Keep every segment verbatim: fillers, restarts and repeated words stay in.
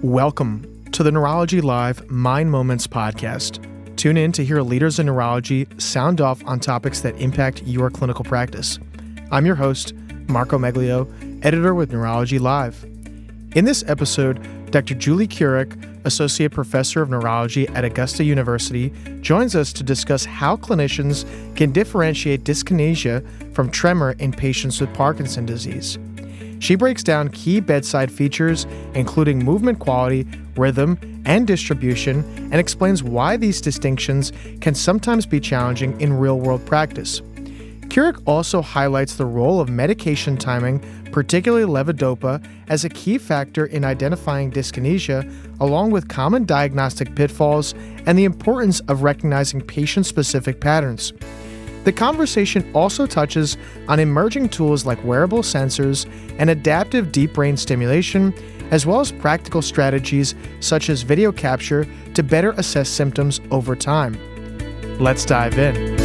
Welcome to the Neurology Live Mind Moments podcast. Tune in to hear leaders in neurology sound off on topics that impact your clinical practice. I'm your host, Marco Meglio, editor with Neurology Live. In this episode, Doctor Julie Kuric, Associate Professor of Neurology at Augusta University, joins us to discuss how clinicians can differentiate dyskinesia from tremor in patients with Parkinson's disease. She breaks down key bedside features, including movement quality, rhythm, and distribution, and explains why these distinctions can sometimes be challenging in real-world practice. Kuric also highlights the role of medication timing, particularly levodopa, as a key factor in identifying dyskinesia, along with common diagnostic pitfalls and the importance of recognizing patient-specific patterns. The conversation also touches on emerging tools like wearable sensors and adaptive deep brain stimulation, as well as practical strategies such as video capture to better assess symptoms over time. Let's dive in.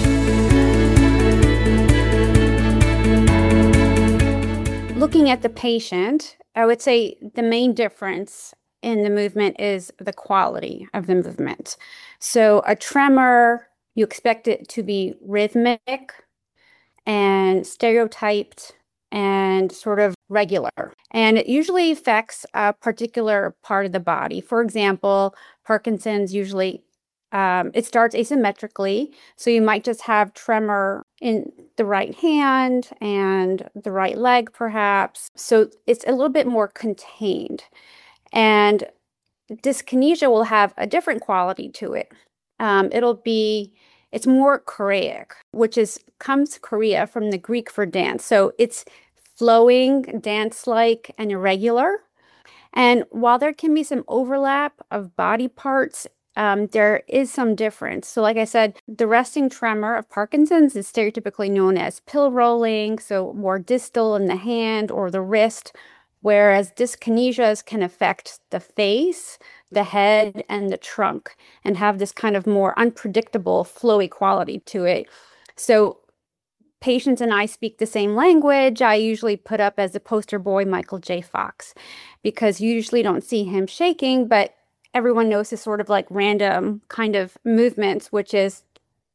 Looking at the patient, I would say the main difference in the movement is the quality of the movement. So a tremor, you expect it to be rhythmic and stereotyped and sort of regular. And it usually affects a particular part of the body. For example, Parkinson's usually, um, it starts asymmetrically. So you might just have tremor in the right hand and the right leg, perhaps. So it's a little bit more contained. And dyskinesia will have a different quality to it. Um, it'll be, it's more choreic, which is comes chorea from the Greek for dance. So it's flowing, dance-like, and irregular. And while there can be some overlap of body parts, um, there is some difference. So like I said, the resting tremor of Parkinson's is stereotypically known as pill rolling, so more distal in the hand or the wrist, whereas dyskinesias can affect the face, the head, and the trunk, and have this kind of more unpredictable, flowy quality to it. So patients and I speak the same language. I usually put up as the poster boy Michael J. Fox, because you usually don't see him shaking, but everyone knows his sort of like random kind of movements, which is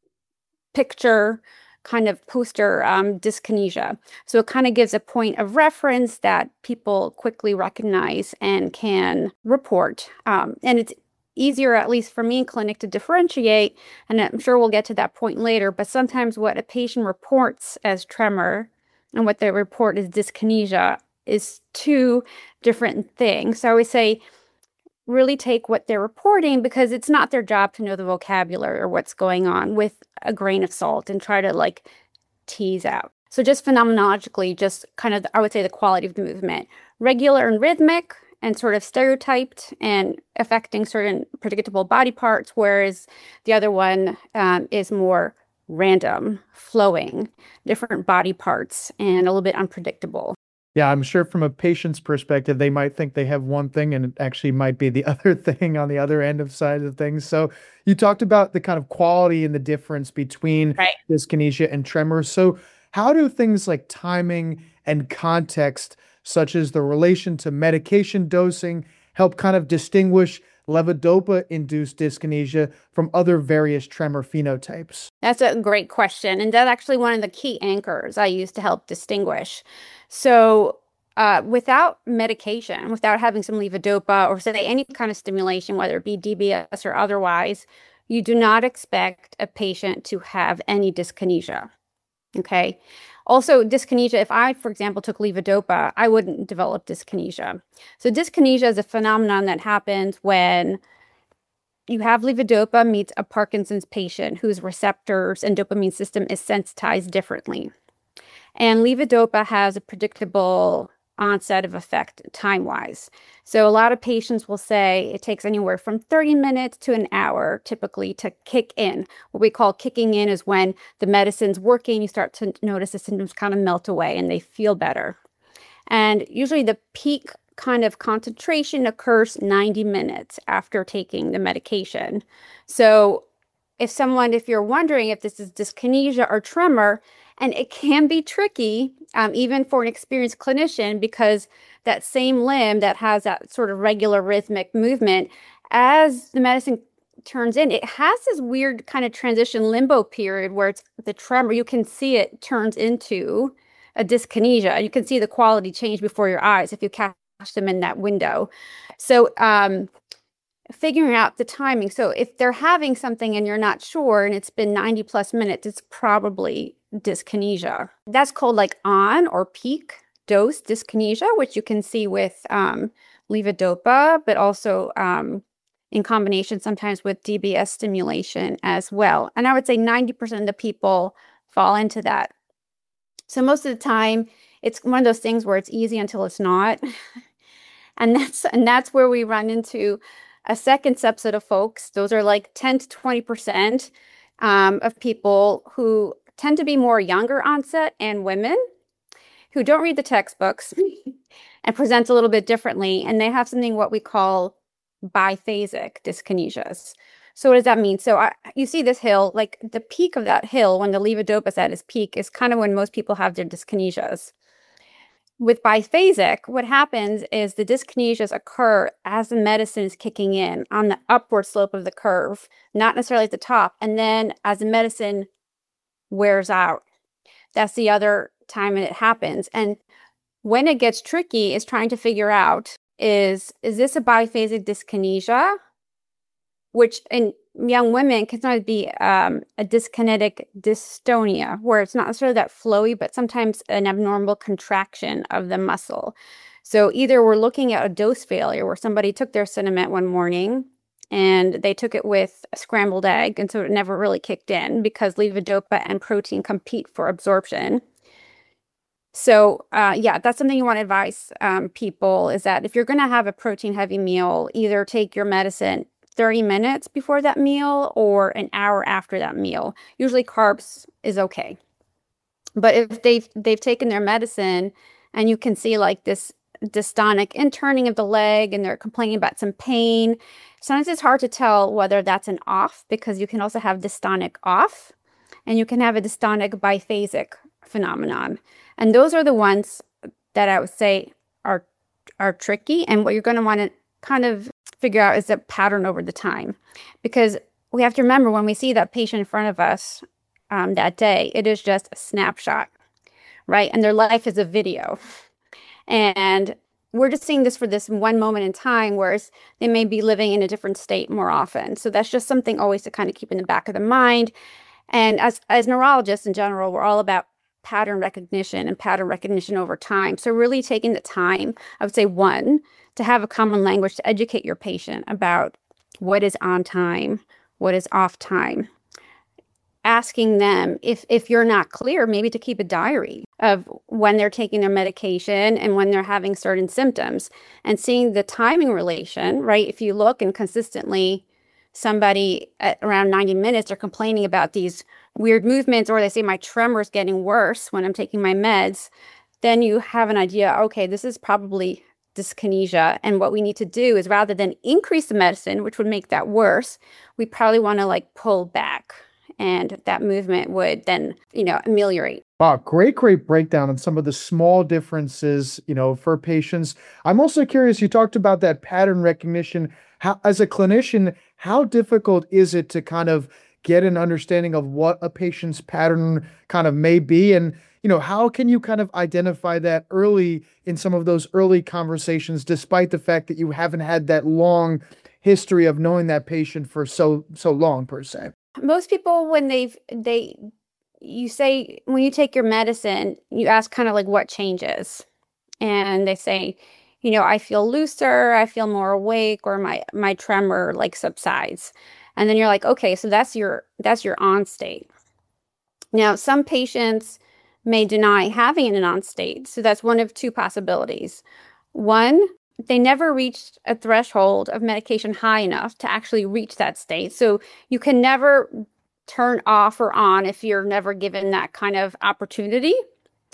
picture kind of poster um, dyskinesia. So it kind of gives a point of reference that people quickly recognize and can report. Um, and it's easier, at least for me in clinic, to differentiate. And I'm sure we'll get to that point later. But sometimes what a patient reports as tremor and what they report as dyskinesia is two different things. So I always say, really take what they're reporting, because it's not their job to know the vocabulary or what's going on, with a grain of salt, and try to like tease out. So just phenomenologically, just kind of, I would say, the quality of the movement, regular and rhythmic and sort of stereotyped and affecting certain predictable body parts, whereas the other one um, is more random, flowing, different body parts, and a little bit unpredictable. Yeah, I'm sure from a patient's perspective, they might think they have one thing and it actually might be the other thing on the other end of side of things. So you talked about the kind of quality and the difference between Right. dyskinesia and tremor. So how do things like timing and context, such as the relation to medication dosing, help kind of distinguish levodopa-induced dyskinesia from other various tremor phenotypes? That's a great question. And that's actually one of the key anchors I use to help distinguish. So uh, without medication, without having some levodopa or say any kind of stimulation, whether it be D B S or otherwise, you do not expect a patient to have any dyskinesia. Okay. Also, dyskinesia, if I, for example, took levodopa, I wouldn't develop dyskinesia. So dyskinesia is a phenomenon that happens when you have levodopa meets a Parkinson's patient whose receptors and dopamine system is sensitized differently. And levodopa has a predictable onset of effect time-wise. So a lot of patients will say it takes anywhere from thirty minutes to an hour typically to kick in. What we call kicking in is when the medicine's working, you start to notice the symptoms kind of melt away and they feel better. And usually the peak kind of concentration occurs ninety minutes after taking the medication. So if someone, if you're wondering if this is dyskinesia or tremor, And it can be tricky, um, even for an experienced clinician, because that same limb that has that sort of regular rhythmic movement, as the medicine turns in, it has this weird kind of transition limbo period where it's the tremor, you can see it turns into a dyskinesia. You can see the quality change before your eyes if you catch them in that window. So, um, figuring out the timing. So if they're having something and you're not sure and it's been ninety plus minutes, it's probably dyskinesia. That's called like on or peak dose dyskinesia, which you can see with um, levodopa, but also um, in combination sometimes with D B S stimulation as well. And I would say ninety percent of the people fall into that. So most of the time, it's one of those things where it's easy until it's not. And that's and that's where we run into a second subset of folks. Those are like ten to twenty percent um, of people who tend to be more younger onset and women who don't read the textbooks and present a little bit differently. And they have something what we call biphasic dyskinesias. So what does that mean? So I, you see this hill, like the peak of that hill when the levodopa is at its peak is kind of when most people have their dyskinesias. With biphasic, what happens is the dyskinesias occur as the medicine is kicking in on the upward slope of the curve, not necessarily at the top. And then as the medicine wears out, that's the other time it happens. And when it gets tricky is trying to figure out, is, is this a biphasic dyskinesia, which in young women can sometimes be um, a dyskinetic dystonia, where it's not necessarily that flowy, but sometimes an abnormal contraction of the muscle. So either we're looking at a dose failure where somebody took their Sinemet one morning and they took it with a scrambled egg, and so it never really kicked in because levodopa and protein compete for absorption. So uh, yeah, that's something you want to advise um, people is that if you're going to have a protein heavy meal, either take your medicine thirty minutes before that meal or an hour after that meal. Usually carbs is okay. But if they've they've taken their medicine and you can see like this dystonic interning of the leg and they're complaining about some pain, sometimes it's hard to tell whether that's an off, because you can also have dystonic off and you can have a dystonic biphasic phenomenon. And those are the ones that I would say are are tricky, and what you're going to want to kind of figure out is the pattern over the time, because we have to remember when we see that patient in front of us um, that day, it is just a snapshot, right? And their life is a video. And we're just seeing this for this one moment in time, whereas they may be living in a different state more often. So that's just something always to kind of keep in the back of the mind. And as, as neurologists in general, we're all about pattern recognition and pattern recognition over time. So really taking the time, I would say one, to have a common language to educate your patient about what is on time, what is off time. Asking them if, if you're not clear, maybe to keep a diary of when they're taking their medication and when they're having certain symptoms, and seeing the timing relation, right? If you look and consistently somebody at around ninety minutes are complaining about these weird movements, or they say my tremor is getting worse when I'm taking my meds, then you have an idea, okay, this is probably dyskinesia. And what we need to do is, rather than increase the medicine, which would make that worse, we probably want to like pull back, and that movement would then, you know, ameliorate. Wow, great, great breakdown on some of the small differences, you know, for patients. I'm also curious, you talked about that pattern recognition. How, as a clinician, how difficult is it to kind of get an understanding of what a patient's pattern kind of may be? And, you know, how can you kind of identify that early in some of those early conversations, despite the fact that you haven't had that long history of knowing that patient for so, so long per se? Most people, when they've, they, you say, when you take your medicine, you ask kind of like what changes. And they say, you know, I feel looser, I feel more awake, or my, my tremor like subsides. And then you're like, okay, so that's your, that's your on state. Now, some patients may deny having an on state. So that's one of two possibilities. One, they never reached a threshold of medication high enough to actually reach that state. So you can never turn off or on if you're never given that kind of opportunity.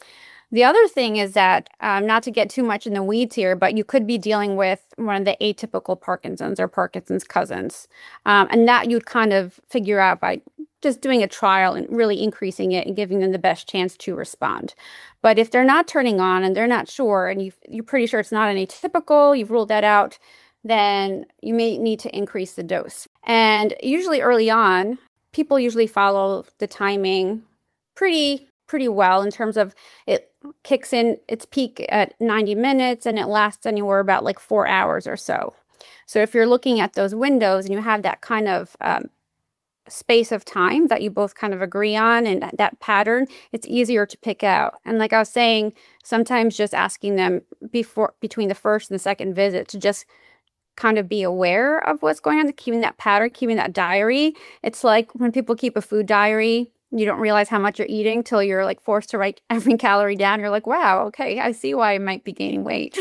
The other thing is that, um, not to get too much in the weeds here, but you could be dealing with one of the atypical Parkinson's or Parkinson's cousins. Um, and that you'd kind of figure out by just doing a trial and really increasing it and giving them the best chance to respond. But if they're not turning on and they're not sure, and you you're pretty sure it's not an atypical, you've ruled that out, then you may need to increase the dose. And usually early on, people usually follow the timing pretty pretty well in terms of it kicks in its peak at ninety minutes and it lasts anywhere about like four hours or so. So if you're looking at those windows and you have that kind of um, space of time that you both kind of agree on and that pattern, it's easier to pick out. And like I was saying, sometimes just asking them before between the first and the second visit to just kind of be aware of what's going on, keeping that pattern, keeping that diary. It's like when people keep a food diary, you don't realize how much you're eating till you're like forced to write every calorie down. You're like, wow, okay, I see why I might be gaining weight.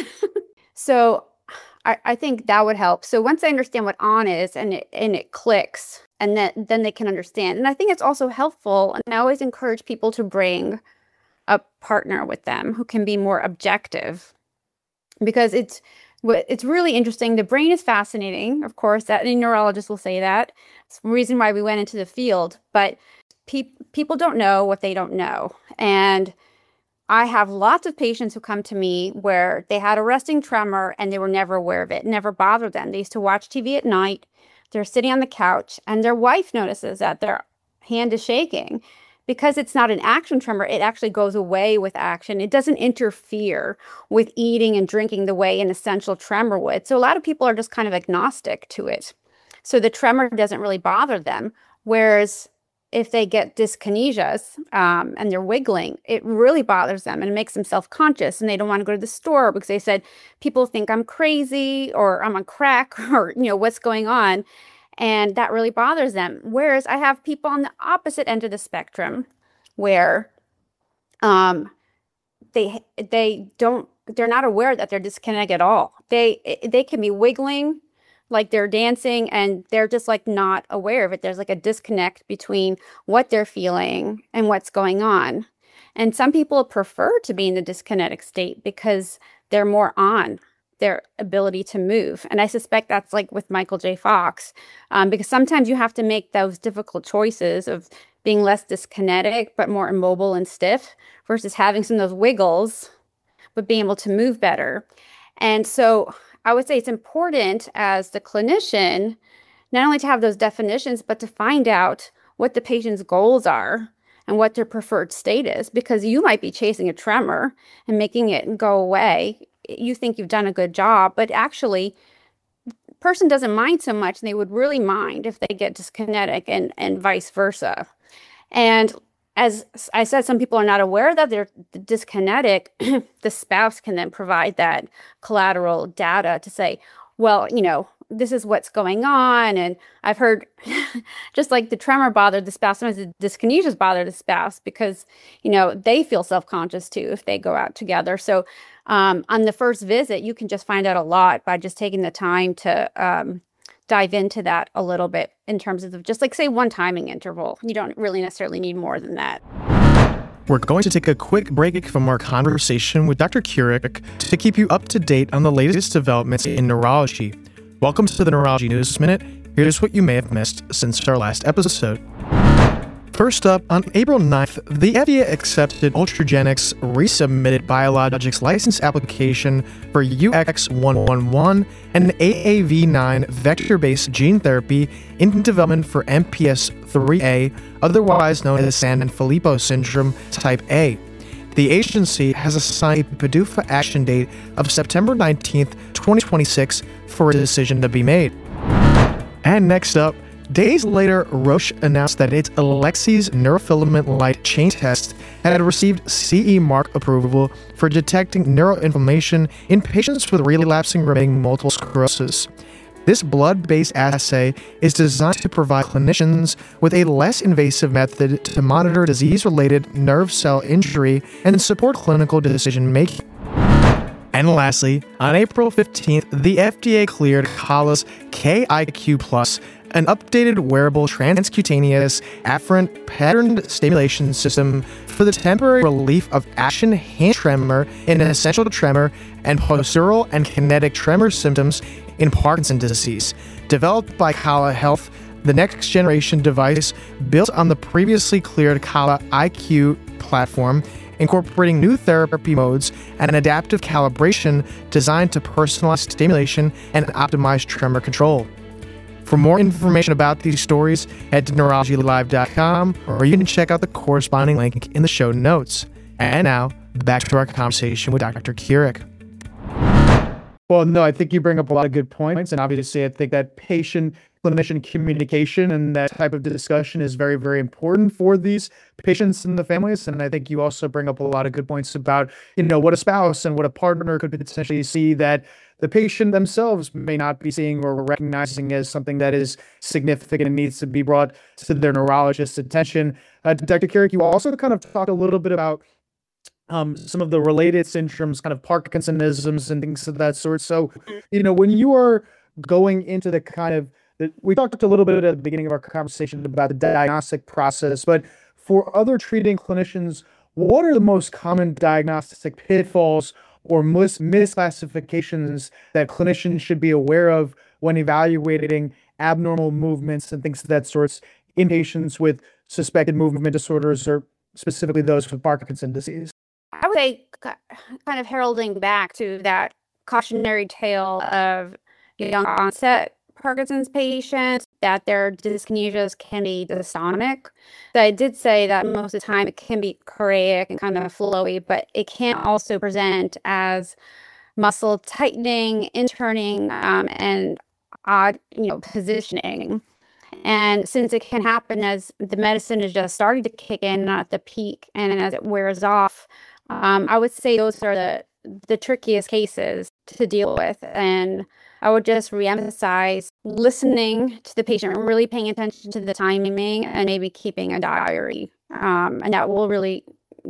So I, I think that would help. So once they understand what on is and it and it clicks, and then then they can understand. And I think it's also helpful, and I always encourage people to bring a partner with them who can be more objective, because it's it's really interesting. The brain is fascinating, of course, that any neurologist will say that. It's the reason why we went into the field, but pe- people don't know what they don't know. And I have lots of patients who come to me where they had a resting tremor and they were never aware of it. It never bothered them. They used to watch T V at night. They're sitting on the couch and their wife notices that their hand is shaking. Because it's not an action tremor, it actually goes away with action. It doesn't interfere with eating and drinking the way an essential tremor would. So a lot of people are just kind of agnostic to it. So the tremor doesn't really bother them. Whereas if they get dyskinesias um, and they're wiggling, it really bothers them and it makes them self-conscious, and they don't want to go to the store because they said, people think I'm crazy or I'm on crack or, you know, what's going on. And that really bothers them. Whereas I have people on the opposite end of the spectrum where um, they they don't, they're not aware that they're disconnected at all. They they can be wiggling like they're dancing and they're just like not aware of it. There's like a disconnect between what they're feeling and what's going on. And some people prefer to be in the dyskinetic state because they're more on their ability to move. And I suspect that's like with Michael J. Fox, um, because sometimes you have to make those difficult choices of being less dyskinetic, but more immobile and stiff, versus having some of those wiggles, but being able to move better. And so I would say it's important as the clinician, not only to have those definitions, but to find out what the patient's goals are and what their preferred state is, because you might be chasing a tremor and making it go away. You think you've done a good job, but actually the person doesn't mind so much, and they would really mind if they get dyskinetic, and, and vice versa. And as I said, some people are not aware that they're dyskinetic. The spouse can then provide that collateral data to say, well, you know, this is what's going on. And I've heard just like the tremor bothered the spouse, sometimes the dyskinesias bother the spouse because, you know, they feel self-conscious too if they go out together. So um, on the first visit, you can just find out a lot by just taking the time to um, dive into that a little bit in terms of just like, say, one timing interval. You don't really necessarily need more than that. We're going to take a quick break from our conversation with Doctor Curic to keep you up to date on the latest developments in neurology. Welcome to the Neurology News Minute. Here's what you may have missed since our last episode. First up, on April ninth, the F D A accepted Ultragenyx resubmitted biologics license application for U X one eleven, an A A V nine vector-based gene therapy in development for M P S three A, otherwise known as Sanfilippo syndrome type A. The agency has assigned a P D U F A action date of September nineteenth, twenty twenty-six for a decision to be made. And next up, days later, Roche announced that its Alexis neurofilament light chain test had received C E mark approval for detecting neuroinflammation in patients with relapsing remitting multiple sclerosis. This blood-based assay is designed to provide clinicians with a less invasive method to monitor disease-related nerve cell injury and support clinical decision-making. And lastly, on April fifteenth, the F D A cleared Kala's K I Q Plus, an updated wearable transcutaneous afferent patterned stimulation system for the temporary relief of action hand tremor in an essential tremor and postural and kinetic tremor symptoms in Parkinson's disease. Developed by Kala Health, the next generation device built on the previously cleared Kala I Q platform, incorporating new therapy modes and an adaptive calibration designed to personalize stimulation and optimize tremor control. For more information about these stories, head to neurology live dot com, or you can check out the corresponding link in the show notes. And now, back to our conversation with Doctor Keurig. Well, no, I think you bring up a lot of good points, and obviously I think that patient-clinician communication and that type of discussion is very, very important for these patients and the families, and I think you also bring up a lot of good points about, you know, what a spouse and what a partner could potentially see that the patient themselves may not be seeing or recognizing as something that is significant and needs to be brought to their neurologist's attention. Uh, Doctor Keurig, you also kind of talked a little bit about um, some of the related syndromes, kind of Parkinsonisms and things of that sort. So, you know, when you are going into the kind of, the, we talked a little bit at the beginning of our conversation about the diagnostic process, but for other treating clinicians, what are the most common diagnostic pitfalls or mis- misclassifications that clinicians should be aware of when evaluating abnormal movements and things of that sort in patients with suspected movement disorders, or specifically those with Parkinson's disease? I would say, kind of heralding back to that cautionary tale of young onset Parkinson's patients, that their dyskinesias can be dystonic. So I did say that most of the time it can be choreic and kind of flowy, but it can also present as muscle tightening, interning, um, and odd, you know, positioning. And since it can happen as the medicine is just starting to kick in, not at the peak, and as it wears off, um, I would say those are the the trickiest cases to deal with. And I would just reemphasize listening to the patient, really paying attention to the timing, and maybe keeping a diary. Um, and that will really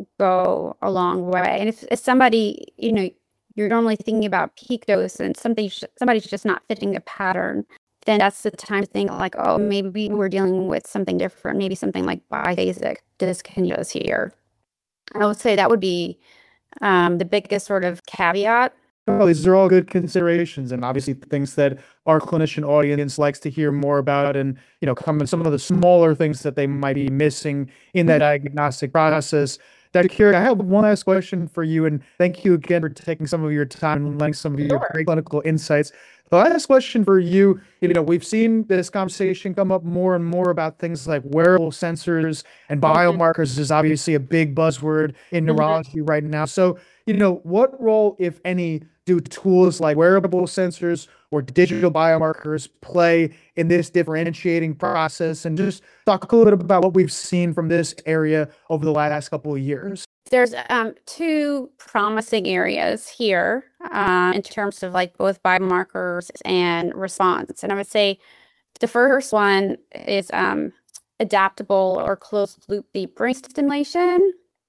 go a long way. And if, if somebody, you know, you're normally thinking about peak dose and something, somebody's just not fitting the pattern, then that's the time to think like, oh, maybe we're dealing with something different, maybe something like biphasic dyskinesias here. I would say that would be um, the biggest sort of caveat. Well, these are all good considerations, and obviously things that our clinician audience likes to hear more about, and, you know, come some of the smaller things that they might be missing in that diagnostic process. Doctor Keurig, I have one last question for you, and thank you again for taking some of your time and letting some of your Sure. great clinical insights. The last question for you, you know, we've seen this conversation come up more and more about things like wearable sensors, and biomarkers is obviously a big buzzword in neurology right now. So, you know, what role, if any, do tools like wearable sensors or digital biomarkers play in this differentiating process? And just talk a little bit about what we've seen from this area over the last couple of years. There's um, two promising areas here uh, in terms of like both biomarkers and response. And I would say the first one is um, adaptable or closed loop deep brain stimulation.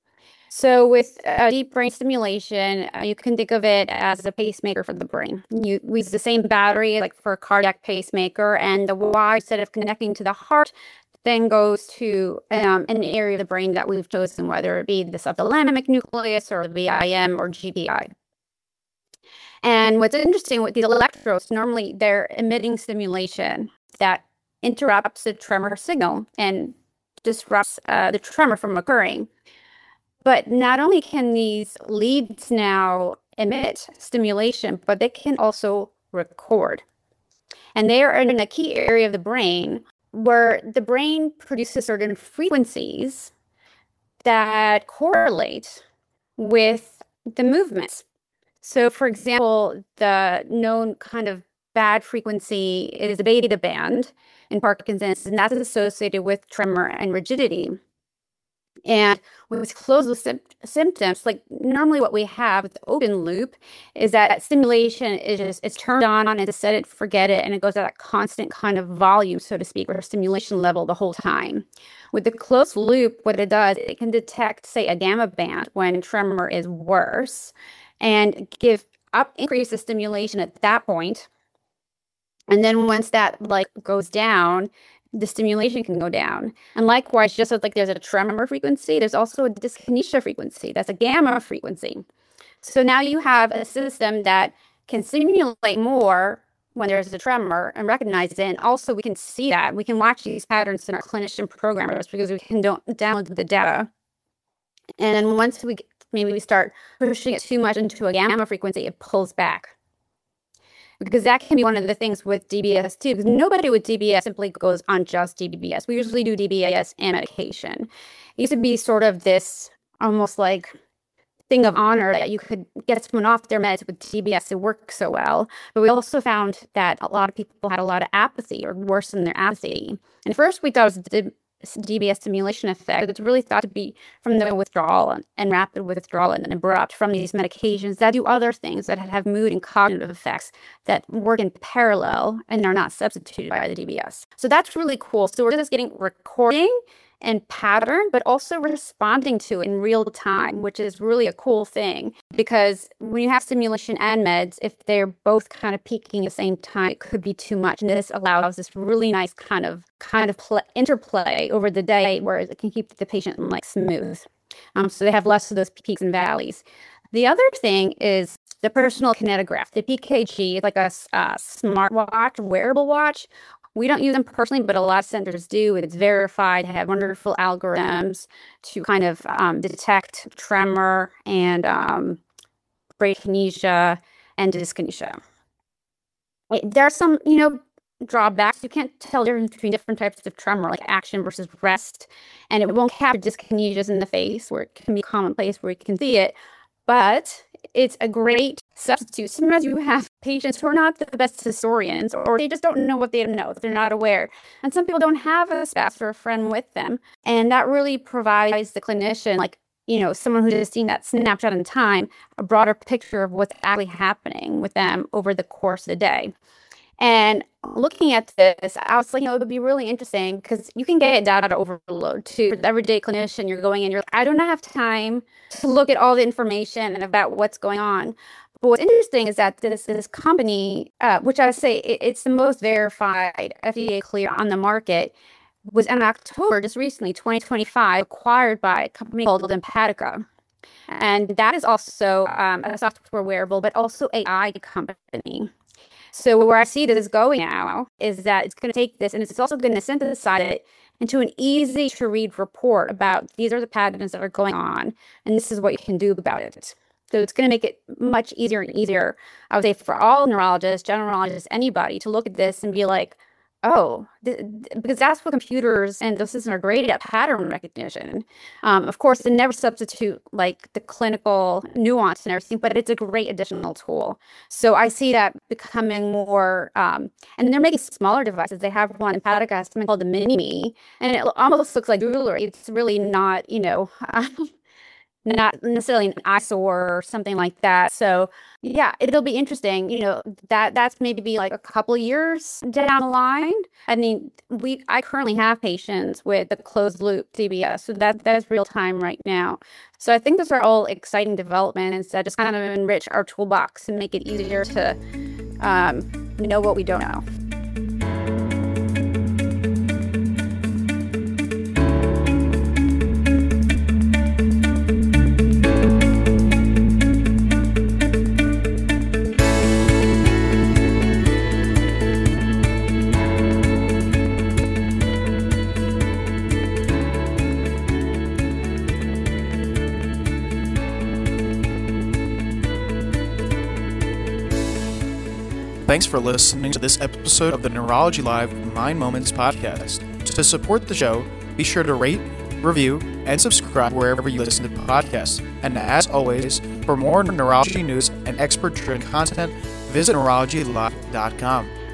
So with uh, deep brain stimulation, uh, you can think of it as a pacemaker for the brain. You we use the same battery like for a cardiac pacemaker, and the wire, instead of connecting to the heart, then goes to um, an area of the brain that we've chosen, whether it be the subthalamic nucleus or the V I M or G P I. And what's interesting with these electrodes, normally they're emitting stimulation that interrupts the tremor signal and disrupts uh, the tremor from occurring. But not only can these leads now emit stimulation, but they can also record. And they are in a key area of the brain where the brain produces certain frequencies that correlate with the movements. So, for example, the known kind of bad frequency is the beta band in Parkinson's, and that's associated with tremor and rigidity. And with closed loop sim- symptoms, like normally what we have with the open loop is that stimulation is just, it's turned on and it's set it, forget it, and it goes at that constant kind of volume, so to speak, or stimulation level the whole time. With the closed loop, what it does, it can detect, say, a gamma band when tremor is worse and give up, increase the stimulation at that point. And then once that like goes down, the stimulation can go down. And likewise, just as like there's a tremor frequency, there's also a dyskinesia frequency. That's a gamma frequency. So now you have a system that can simulate more when there's a tremor and recognize it. And also we can see that. We can watch these patterns in our clinician programmers because we can do- download the data. And then once we maybe we start pushing it too much into a gamma frequency, it pulls back. Because that can be one of the things with D B S too, because nobody with D B S simply goes on just D B S. We usually do D B S and medication. It used to be sort of this almost like thing of honor that you could get someone off their meds with D B S. It worked so well. But we also found that a lot of people had a lot of apathy or worsened their apathy. And first we thought it was the D B S stimulation effect. It's really thought to be from the withdrawal and, and rapid withdrawal and abrupt from these medications that do other things that have mood and cognitive effects that work in parallel and are not substituted by the D B S. So that's really cool. So we're just getting recording and pattern, but also responding to it in real time, which is really a cool thing. Because when you have stimulation and meds, if they're both kind of peaking at the same time, it could be too much. And this allows this really nice kind of kind of play, interplay over the day, where it can keep the patient like smooth. Um, so they have less of those peaks and valleys. The other thing is the personal kinetograph. The P K G is like a uh, smartwatch, wearable watch. We don't use them personally, but a lot of centers do. It's verified, have wonderful algorithms to kind of um, detect tremor and um, bradykinesia and dyskinesia. There are some, you know, drawbacks. You can't tell the difference between different types of tremor, like action versus rest, and it won't capture dyskinesias in the face, where it can be commonplace, where you can see it. But it's a great substitute. Sometimes you have patients who are not the best historians, or they just don't know what they don't know. They're not aware. And some people don't have a spouse or a friend with them. And that really provides the clinician, like, you know, someone who's just seen that snapshot in time, a broader picture of what's actually happening with them over the course of the day. And looking at this, I was like, you know, it would be really interesting because you can get data overload too. As an everyday clinician, you're going in, you're like, I don't have time to look at all the information and about what's going on. But what's interesting is that this this company, uh, which I would say it, it's the most verified F D A clear on the market, was in October, just recently, twenty twenty-five, acquired by a company called Empatica. And that is also um, a software wearable, but also A I company. So where I see this going now is that it's going to take this and it's also going to synthesize it into an easy to read report about these are the patterns that are going on and this is what you can do about it. So it's going to make it much easier and easier, I would say, for all neurologists, general neurologists, anybody to look at this and be like, oh, th- th- because that's what computers and the systems are great at, pattern recognition. Um, of course, they never substitute like the clinical nuance and everything, but it's a great additional tool. So I see that becoming more, um, and they're making smaller devices. They have one in Empatica, has something called the Mini-Me, and it almost looks like jewelry. It's really not, you know, not necessarily an eyesore or something like that. So yeah, it'll be interesting. You know, that that's maybe like a couple years down the line. I mean, we I currently have patients with the closed loop D B S, so that that is real time right now. So I think those are all exciting developments that just kind of enrich our toolbox and make it easier to um, know what we don't know. Thanks for listening to this episode of the Neurology Live Mind Moments podcast. To support the show, be sure to rate, review, and subscribe wherever you listen to podcasts. And as always, for more neurology news and expert-driven content, visit neurology live dot com.